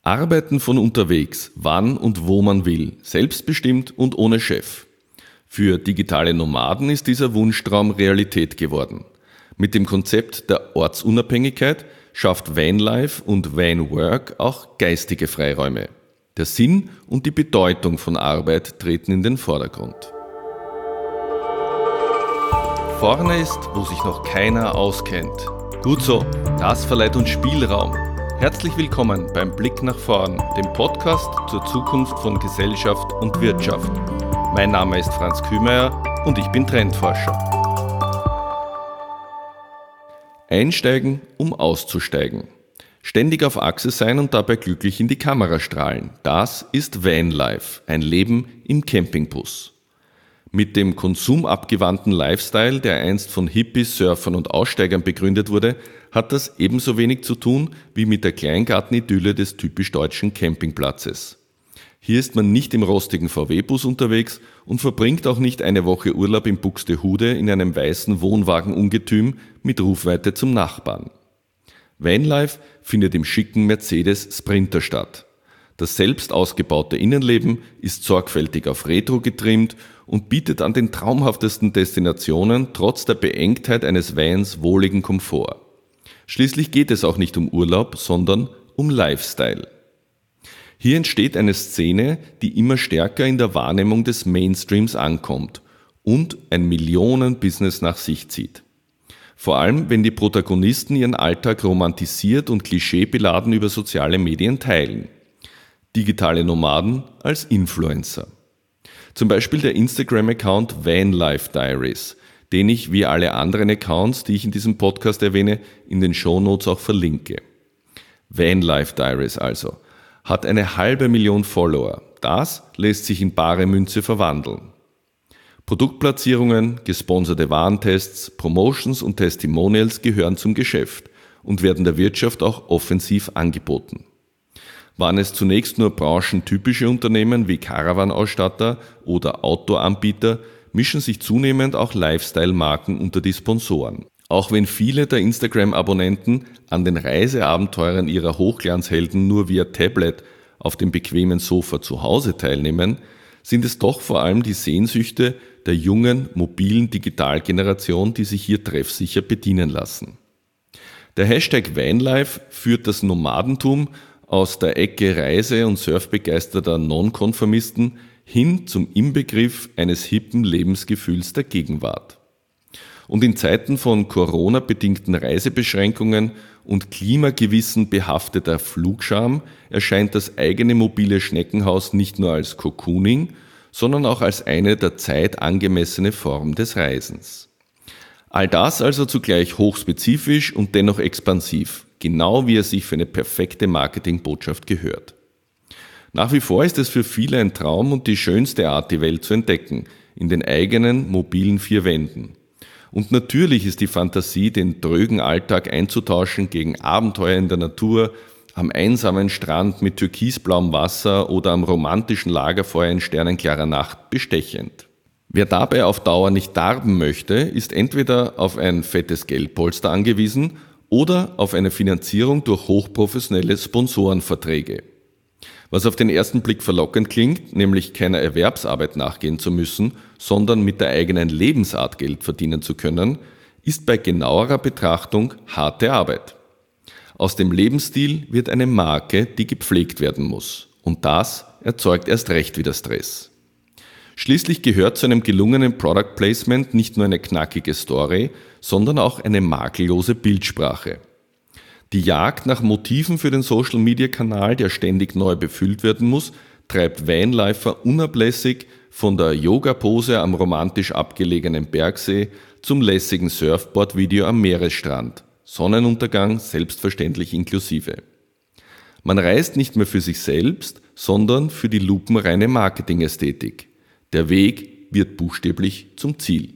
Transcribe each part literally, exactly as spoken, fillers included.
Arbeiten von unterwegs, wann und wo man will, selbstbestimmt und ohne Chef. Für digitale Nomaden ist dieser Wunschtraum Realität geworden. Mit dem Konzept der Ortsunabhängigkeit schafft Vanlife und Vanwork auch geistige Freiräume. Der Sinn und die Bedeutung von Arbeit treten in den Vordergrund. Vorne ist, wo sich noch keiner auskennt. Gut so, das verleiht uns Spielraum. Herzlich willkommen beim Blick nach vorn, dem Podcast zur Zukunft von Gesellschaft und Wirtschaft. Mein Name ist Franz Kühmeier und ich bin Trendforscher. Einsteigen, um auszusteigen. Ständig auf Achse sein und dabei glücklich in die Kamera strahlen. Das ist Vanlife, ein Leben im Campingbus. Mit dem konsumabgewandten Lifestyle, der einst von Hippies, Surfern und Aussteigern begründet wurde, hat das ebenso wenig zu tun wie mit der Kleingartenidylle des typisch deutschen Campingplatzes. Hier ist man nicht im rostigen V W-Bus unterwegs und verbringt auch nicht eine Woche Urlaub in Buxtehude in einem weißen Wohnwagenungetüm mit Rufweite zum Nachbarn. Vanlife findet im schicken Mercedes Sprinter statt. Das selbst ausgebaute Innenleben ist sorgfältig auf Retro getrimmt und bietet an den traumhaftesten Destinationen trotz der Beengtheit eines Vans wohligen Komfort. Schließlich geht es auch nicht um Urlaub, sondern um Lifestyle. Hier entsteht eine Szene, die immer stärker in der Wahrnehmung des Mainstreams ankommt und ein Millionen-Business nach sich zieht. Vor allem, wenn die Protagonisten ihren Alltag romantisiert und klischeebeladen über soziale Medien teilen. Digitale Nomaden als Influencer. Zum Beispiel der Instagram-Account Vanlife Diaries, den ich wie alle anderen Accounts, die ich in diesem Podcast erwähne, in den Shownotes auch verlinke. Vanlife Diaries also hat eine halbe Million Follower. Das lässt sich in bare Münze verwandeln. Produktplatzierungen, gesponserte Warentests, Promotions und Testimonials gehören zum Geschäft und werden der Wirtschaft auch offensiv angeboten. Waren es zunächst nur branchentypische Unternehmen wie Caravan-Ausstatter oder Outdoor-Anbieter, mischen sich zunehmend auch Lifestyle-Marken unter die Sponsoren. Auch wenn viele der Instagram-Abonnenten an den Reiseabenteuern ihrer Hochglanzhelden nur via Tablet auf dem bequemen Sofa zu Hause teilnehmen, sind es doch vor allem die Sehnsüchte der jungen, mobilen Digitalgeneration, die sich hier treffsicher bedienen lassen. Der Hashtag Vanlife führt das Nomadentum aus der Ecke Reise- und Surfbegeisterter Nonkonformisten hin zum Inbegriff eines hippen Lebensgefühls der Gegenwart. Und in Zeiten von Corona-bedingten Reisebeschränkungen und Klimagewissen behafteter Flugscham erscheint das eigene mobile Schneckenhaus nicht nur als Cocooning, sondern auch als eine der Zeit angemessene Form des Reisens. All das also zugleich hochspezifisch und dennoch expansiv, genau wie es sich für eine perfekte Marketingbotschaft gehört. Nach wie vor ist es für viele ein Traum und die schönste Art, die Welt zu entdecken, in den eigenen mobilen vier Wänden. Und natürlich ist die Fantasie, den drögen Alltag einzutauschen gegen Abenteuer in der Natur, am einsamen Strand mit türkisblauem Wasser oder am romantischen Lagerfeuer in sternenklarer Nacht bestechend. Wer dabei auf Dauer nicht darben möchte, ist entweder auf ein fettes Geldpolster angewiesen oder auf eine Finanzierung durch hochprofessionelle Sponsorenverträge. Was auf den ersten Blick verlockend klingt, nämlich keiner Erwerbsarbeit nachgehen zu müssen, sondern mit der eigenen Lebensart Geld verdienen zu können, ist bei genauerer Betrachtung harte Arbeit. Aus dem Lebensstil wird eine Marke, die gepflegt werden muss. Und das erzeugt erst recht wieder Stress. Schließlich gehört zu einem gelungenen Product Placement nicht nur eine knackige Story, sondern auch eine makellose Bildsprache. Die Jagd nach Motiven für den Social-Media-Kanal, der ständig neu befüllt werden muss, treibt Vanlifer unablässig von der Yoga-Pose am romantisch abgelegenen Bergsee zum lässigen Surfboard-Video am Meeresstrand. Sonnenuntergang selbstverständlich inklusive. Man reist nicht mehr für sich selbst, sondern für die lupenreine Marketingästhetik. Der Weg wird buchstäblich zum Ziel.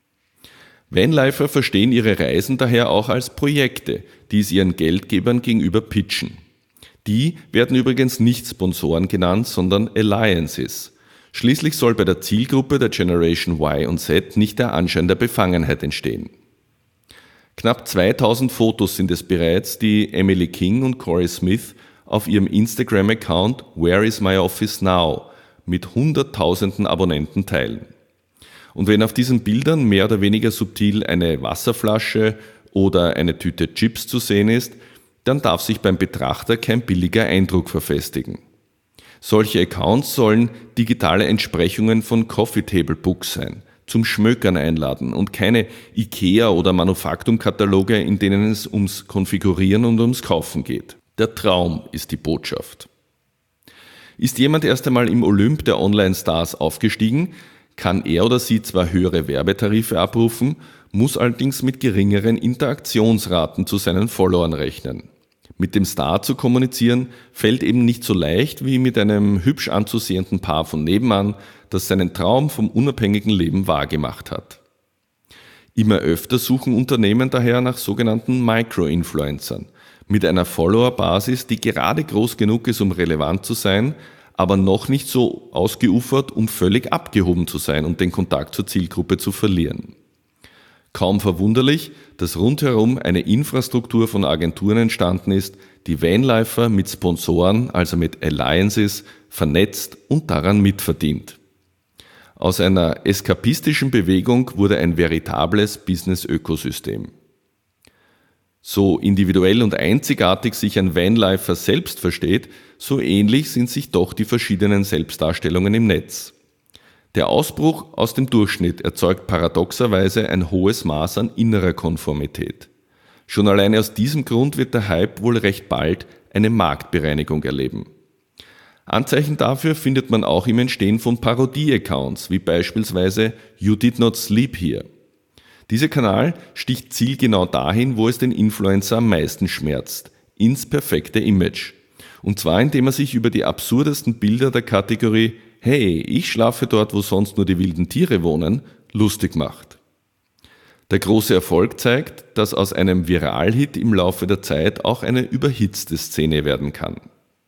Vanlifer verstehen ihre Reisen daher auch als Projekte, die es ihren Geldgebern gegenüber pitchen. Die werden übrigens nicht Sponsoren genannt, sondern Alliances. Schließlich soll bei der Zielgruppe der Generation Y und Z nicht der Anschein der Befangenheit entstehen. Knapp zweitausend Fotos sind es bereits, die Emily King und Corey Smith auf ihrem Instagram-Account Where is my office now mit hunderttausenden Abonnenten teilen. Und wenn auf diesen Bildern mehr oder weniger subtil eine Wasserflasche oder eine Tüte Chips zu sehen ist, dann darf sich beim Betrachter kein billiger Eindruck verfestigen. Solche Accounts sollen digitale Entsprechungen von Coffee Table Books sein, zum Schmökern einladen und keine IKEA- oder Manufaktumkataloge, in denen es ums Konfigurieren und ums Kaufen geht. Der Traum ist die Botschaft. Ist jemand erst einmal im Olymp der Online-Stars aufgestiegen, kann er oder sie zwar höhere Werbetarife abrufen, muss allerdings mit geringeren Interaktionsraten zu seinen Followern rechnen. Mit dem Star zu kommunizieren fällt eben nicht so leicht wie mit einem hübsch anzusehenden Paar von nebenan, das seinen Traum vom unabhängigen Leben wahrgemacht hat. Immer öfter suchen Unternehmen daher nach sogenannten Micro-Influencern mit einer Follower-Basis, die gerade groß genug ist, um relevant zu sein, aber noch nicht so ausgeufert, um völlig abgehoben zu sein und den Kontakt zur Zielgruppe zu verlieren. Kaum verwunderlich, dass rundherum eine Infrastruktur von Agenturen entstanden ist, die Vanlifer mit Sponsoren, also mit Alliances, vernetzt und daran mitverdient. Aus einer eskapistischen Bewegung wurde ein veritables Business-Ökosystem. So individuell und einzigartig sich ein Vanlifer selbst versteht, so ähnlich sind sich doch die verschiedenen Selbstdarstellungen im Netz. Der Ausbruch aus dem Durchschnitt erzeugt paradoxerweise ein hohes Maß an innerer Konformität. Schon alleine aus diesem Grund wird der Hype wohl recht bald eine Marktbereinigung erleben. Anzeichen dafür findet man auch im Entstehen von Parodie-Accounts, wie beispielsweise You Did Not Sleep Here. Dieser Kanal sticht zielgenau dahin, wo es den Influencer am meisten schmerzt, ins perfekte Image. Und zwar indem er sich über die absurdesten Bilder der Kategorie Hey, ich schlafe dort, wo sonst nur die wilden Tiere wohnen, lustig macht. Der große Erfolg zeigt, dass aus einem Viralhit im Laufe der Zeit auch eine überhitzte Szene werden kann.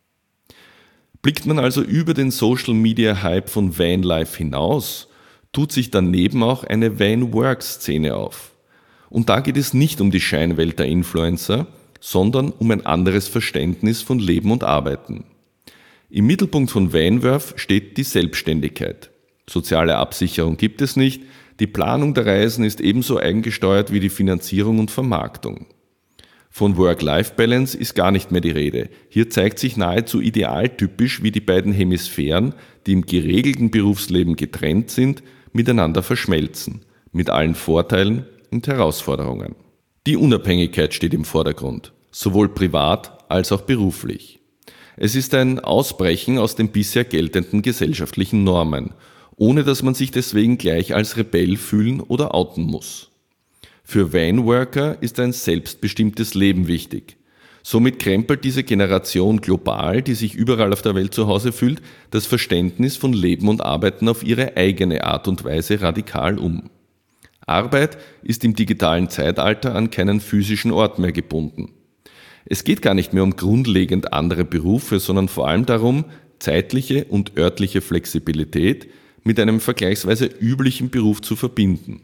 Blickt man also über den Social-Media-Hype von Vanlife hinaus, tut sich daneben auch eine Van-Work-Szene auf. Und da geht es nicht um die Scheinwelt der Influencer, sondern um ein anderes Verständnis von Leben und Arbeiten. Im Mittelpunkt von Vanwerf steht die Selbstständigkeit. Soziale Absicherung gibt es nicht, die Planung der Reisen ist ebenso eigengesteuert wie die Finanzierung und Vermarktung. Von Work-Life-Balance ist gar nicht mehr die Rede. Hier zeigt sich nahezu idealtypisch, wie die beiden Hemisphären, die im geregelten Berufsleben getrennt sind, miteinander verschmelzen, mit allen Vorteilen und Herausforderungen. Die Unabhängigkeit steht im Vordergrund, sowohl privat als auch beruflich. Es ist ein Ausbrechen aus den bisher geltenden gesellschaftlichen Normen, ohne dass man sich deswegen gleich als Rebell fühlen oder outen muss. Für Vanworker ist ein selbstbestimmtes Leben wichtig. Somit krempelt diese Generation global, die sich überall auf der Welt zu Hause fühlt, das Verständnis von Leben und Arbeiten auf ihre eigene Art und Weise radikal um. Arbeit ist im digitalen Zeitalter an keinen physischen Ort mehr gebunden. Es geht gar nicht mehr um grundlegend andere Berufe, sondern vor allem darum, zeitliche und örtliche Flexibilität mit einem vergleichsweise üblichen Beruf zu verbinden.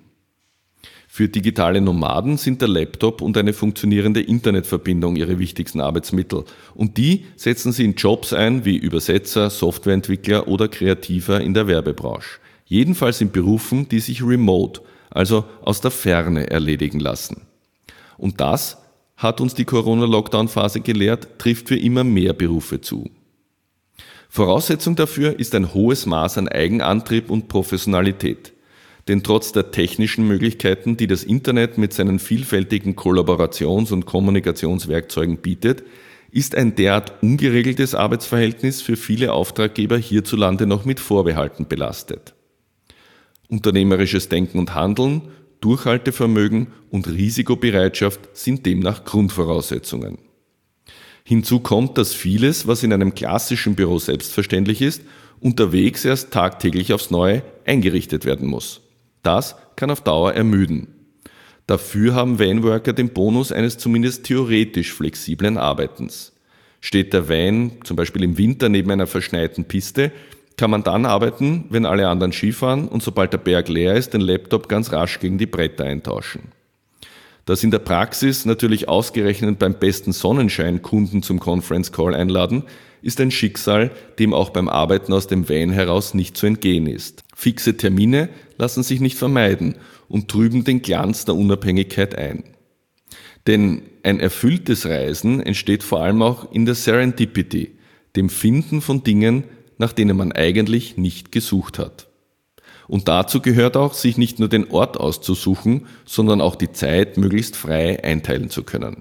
Für digitale Nomaden sind der Laptop und eine funktionierende Internetverbindung ihre wichtigsten Arbeitsmittel und die setzen sie in Jobs ein wie Übersetzer, Softwareentwickler oder Kreativer in der Werbebranche. Jedenfalls in Berufen, die sich remote, also aus der Ferne erledigen lassen. Und das, hat uns die Corona-Lockdown-Phase gelehrt, trifft für immer mehr Berufe zu. Voraussetzung dafür ist ein hohes Maß an Eigenantrieb und Professionalität. Denn trotz der technischen Möglichkeiten, die das Internet mit seinen vielfältigen Kollaborations- und Kommunikationswerkzeugen bietet, ist ein derart ungeregeltes Arbeitsverhältnis für viele Auftraggeber hierzulande noch mit Vorbehalten belastet. Unternehmerisches Denken und Handeln, Durchhaltevermögen und Risikobereitschaft sind demnach Grundvoraussetzungen. Hinzu kommt, dass vieles, was in einem klassischen Büro selbstverständlich ist, unterwegs erst tagtäglich aufs Neue eingerichtet werden muss. Das kann auf Dauer ermüden. Dafür haben Vanworker den Bonus eines zumindest theoretisch flexiblen Arbeitens. Steht der Van zum Beispiel im Winter neben einer verschneiten Piste, kann man dann arbeiten, wenn alle anderen Skifahren und sobald der Berg leer ist, den Laptop ganz rasch gegen die Bretter eintauschen. Dass in der Praxis natürlich ausgerechnet beim besten Sonnenschein Kunden zum Conference Call einladen, ist ein Schicksal, dem auch beim Arbeiten aus dem Van heraus nicht zu entgehen ist. Fixe Termine lassen sich nicht vermeiden und trüben den Glanz der Unabhängigkeit ein. Denn ein erfülltes Reisen entsteht vor allem auch in der Serendipity, dem Finden von Dingen, nach denen man eigentlich nicht gesucht hat. Und dazu gehört auch, sich nicht nur den Ort auszusuchen, sondern auch die Zeit möglichst frei einteilen zu können.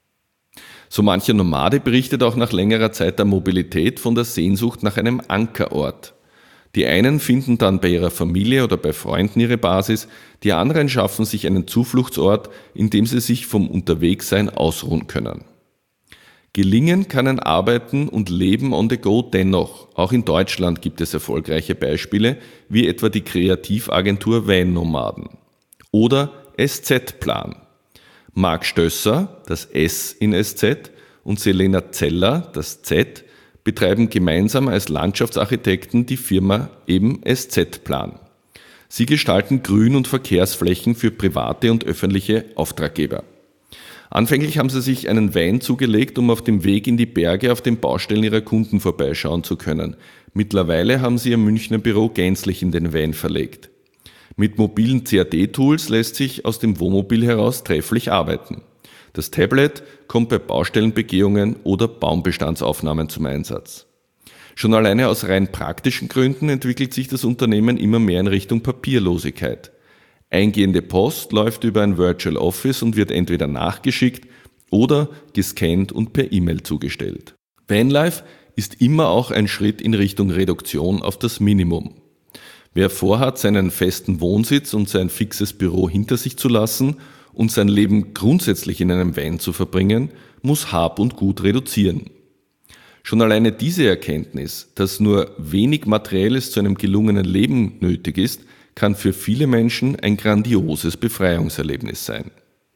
So mancher Nomade berichtet auch nach längerer Zeit der Mobilität von der Sehnsucht nach einem Ankerort. Die einen finden dann bei ihrer Familie oder bei Freunden ihre Basis, die anderen schaffen sich einen Zufluchtsort, in dem sie sich vom Unterwegssein ausruhen können. Gelingen kann ein Arbeiten und Leben on the go dennoch. Auch in Deutschland gibt es erfolgreiche Beispiele, wie etwa die Kreativagentur Van Nomaden oder S Z-Plan. Marc Stösser, das S in S Z, und Selena Zeller, das Z, betreiben gemeinsam als Landschaftsarchitekten die Firma eben S Z-Plan. Sie gestalten Grün- und Verkehrsflächen für private und öffentliche Auftraggeber. Anfänglich haben sie sich einen Van zugelegt, um auf dem Weg in die Berge auf den Baustellen ihrer Kunden vorbeischauen zu können. Mittlerweile haben sie ihr Münchner Büro gänzlich in den Van verlegt. Mit mobilen C A D-Tools lässt sich aus dem Wohnmobil heraus trefflich arbeiten. Das Tablet kommt bei Baustellenbegehungen oder Baumbestandsaufnahmen zum Einsatz. Schon alleine aus rein praktischen Gründen entwickelt sich das Unternehmen immer mehr in Richtung Papierlosigkeit. Eingehende Post läuft über ein Virtual Office und wird entweder nachgeschickt oder gescannt und per E-Mail zugestellt. Vanlife ist immer auch ein Schritt in Richtung Reduktion auf das Minimum. Wer vorhat, seinen festen Wohnsitz und sein fixes Büro hinter sich zu lassen und sein Leben grundsätzlich in einem Van zu verbringen, muss Hab und Gut reduzieren. Schon alleine diese Erkenntnis, dass nur wenig Materielles zu einem gelungenen Leben nötig ist, kann für viele Menschen ein grandioses Befreiungserlebnis sein.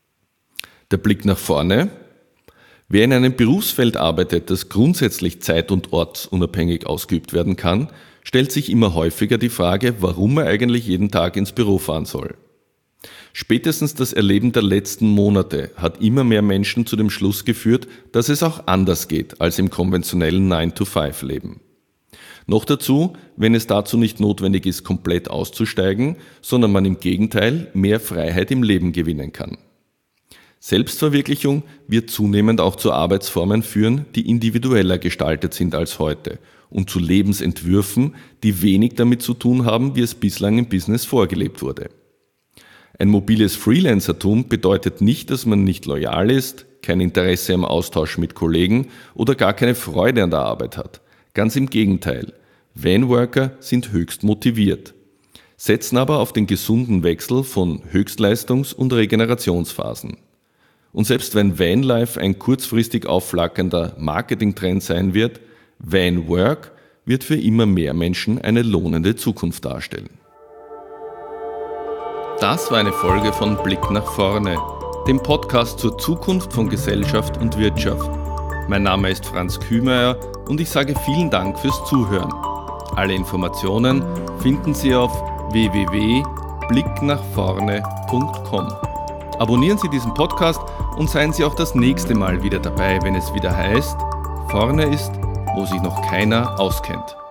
Der Blick nach vorne. Wer in einem Berufsfeld arbeitet, das grundsätzlich zeit- und ortsunabhängig ausgeübt werden kann, stellt sich immer häufiger die Frage, warum er eigentlich jeden Tag ins Büro fahren soll. Spätestens das Erleben der letzten Monate hat immer mehr Menschen zu dem Schluss geführt, dass es auch anders geht als im konventionellen nine to five Leben. Noch dazu, wenn es dazu nicht notwendig ist, komplett auszusteigen, sondern man im Gegenteil mehr Freiheit im Leben gewinnen kann. Selbstverwirklichung wird zunehmend auch zu Arbeitsformen führen, die individueller gestaltet sind als heute und zu Lebensentwürfen, die wenig damit zu tun haben, wie es bislang im Business vorgelebt wurde. Ein mobiles Freelancertum bedeutet nicht, dass man nicht loyal ist, kein Interesse am Austausch mit Kollegen oder gar keine Freude an der Arbeit hat. Ganz im Gegenteil, Vanworker sind höchst motiviert, setzen aber auf den gesunden Wechsel von Höchstleistungs- und Regenerationsphasen. Und selbst wenn Vanlife ein kurzfristig aufflackernder Marketingtrend sein wird, Vanwork wird für immer mehr Menschen eine lohnende Zukunft darstellen. Das war eine Folge von Blick nach vorne, dem Podcast zur Zukunft von Gesellschaft und Wirtschaft. Mein Name ist Franz Kühmeier und ich sage vielen Dank fürs Zuhören. Alle Informationen finden Sie auf w w w punkt blick nach vorne punkt com. Abonnieren Sie diesen Podcast und seien Sie auch das nächste Mal wieder dabei, wenn es wieder heißt, vorne ist, wo sich noch keiner auskennt.